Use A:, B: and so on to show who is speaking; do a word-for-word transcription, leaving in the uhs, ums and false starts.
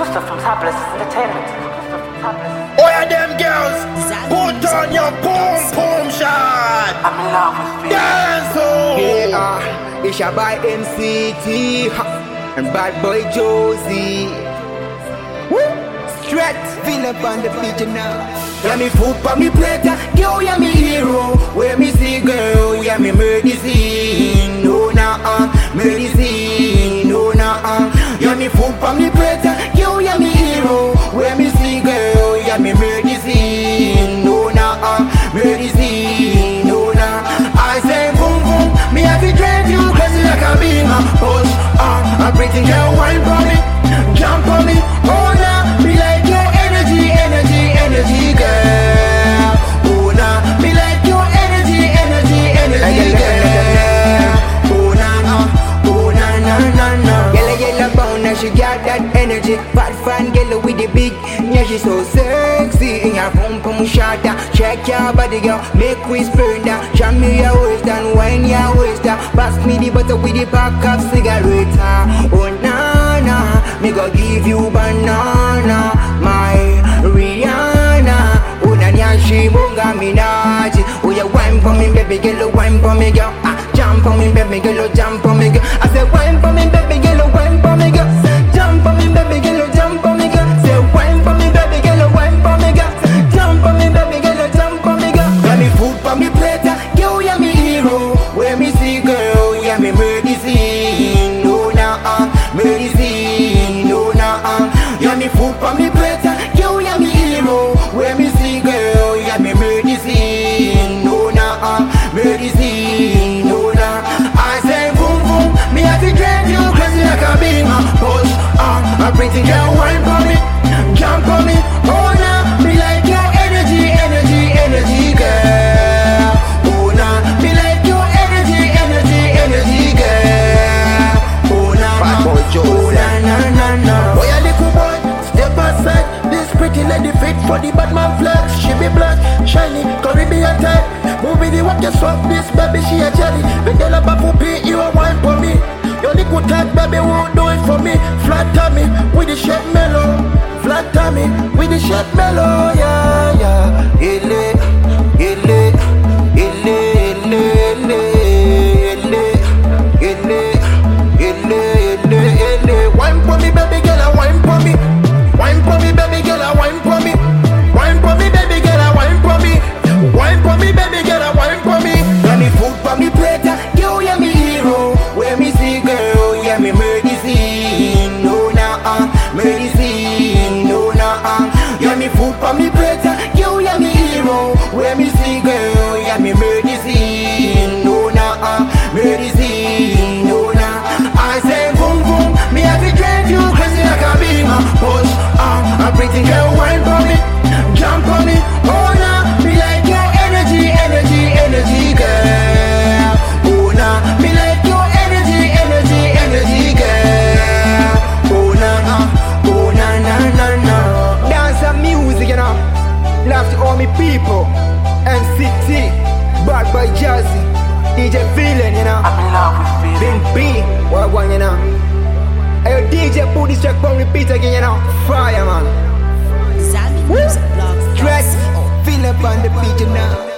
A: Gustav from Tablet Entertainment.
B: Oh yeah, them girls, put on your boom boom shot.
A: I'm in love with you.
B: Dance oh.
C: Yeah, uh, it's your boy M C T ha, and bad boy Josie. Woo! Stretch, feel up on the beach now. Yeah, me food for me plate, girl, yeah me hero. Where me see girl, yeah me medicine. No nah, uh, medicine. No nah, uh. Yeah me food for me plate, girl, yeah me hero. Where me see girl, yeah me medicine. No nah, uh, medicine. No nah. I say boom boom, me have to drive you crazy like a beamer. Push on, a pretty girl wine for me, jump on me. Oh nah, be like your energy, energy, energy girl. Oh nah, be like your energy, energy, energy girl. Oh nah, nah, oh nah, nah, nah, nah. Yellow, yellow bone, now she got that energy. Fat fan girl with the big, yeah she so sexy. In your pum pum shot, check your body girl, make we spur down. Show me your waist and wine your waist down. Pass me the butter with the pack of cigarette. Oh nah nah, me go give you banana, my Rihanna. Oh nah nah, she munga Minaj. Oh you wine for me baby girl, wine for me girl. Ah, jump for me baby girl, jump for me girl. I say wine for me baby girl, wine for me girl. Jump for me baby girl, jump for me girl. Say wine for me baby girl, wine for me girl. Jump for me baby girl, jump for me girl. Yeah me food for me plate, girl yeah me hero. Where me see girl, yeah me medicine. No nah, uh, medicine. No nah, uh. Yeah me food for me plate, girl yeah me hero. Where me see girl, yeah me medicine. No nah, uh, medicine. No nah. I say boom boom, me have to drive you crazy like a beamer. Push on, a pretty girl wine for me, jump for me. Oh nah, be like your energy, energy, energy girl. Oh nah, be like your energy, energy, energy girl. Oh nah,
B: Bad boy Josie.
C: oh nah, nah, nah, nah.
B: Oh yeah, little boy, step aside. This pretty lady fit for the Batman flex. She be black, shiny, Caribbean type. Movie the walk you swap this baby, she a jelly. The girl up for pay, you a wine for me. Your little tight baby won't do it for me. Flat tummy with the shape mellow. Flat tummy with the shape mellow. Yeah, yeah. Ile, ile, ile, ile, ile, ile, ile, ile, ile, ile. Wine for me, baby girl, wine for me. Wine for me, baby girl, wine for me. Wine for me, baby girl, wine for me. Wine for me, baby girl, wine for me.
C: Yeah me food for me plate, girl yeah me hero. Where me see girl, yeah me medicine. No nah, uh, medicine. No nah, uh. Yeah me food for me plate, girl yeah me hero. Where me see girl, yeah me medicine. No nah, uh, medicine. No nah. I say boom boom, me have to drive you crazy like a beamer. Push on, a pretty girl wine for me, jump for me. Oh nah, be like your energy, energy, energy girl. Oh nah, be like your energy, energy, energy girl. Oh nah, uh, oh nah, nah, nah, nah. Dance and music, you know. Love to all me people. M C T, Bad Boy Josie, D J Villain, you know.
A: I'm in love with you.
C: Big B, what one, you know. Hey, yo, D J put this track on repeat again, you know. Fire, man.
D: Zami Music Blog.
C: Stress, feel up on the beat, you know.